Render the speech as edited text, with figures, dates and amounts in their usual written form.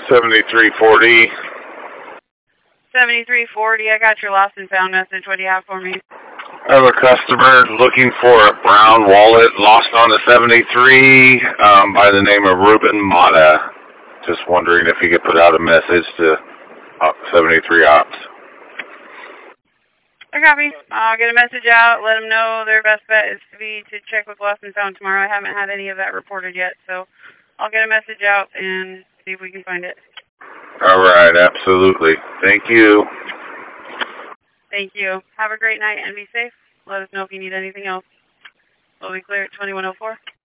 7340. 7340, I got your lost and found message. What do you have for me? I have a customer looking for a brown wallet lost on the 73 by the name of Ruben Mata. Just wondering if he could put out a message to 73 Ops. I copy. I'll get a message out, let them know their best bet is to check with lost and found tomorrow. I haven't had any of that reported yet, so I'll get a message out and see if we can find it. All right, absolutely. Thank you. Thank you. Have a great night and be safe. Let us know if you need anything else. Will we clear at 2104?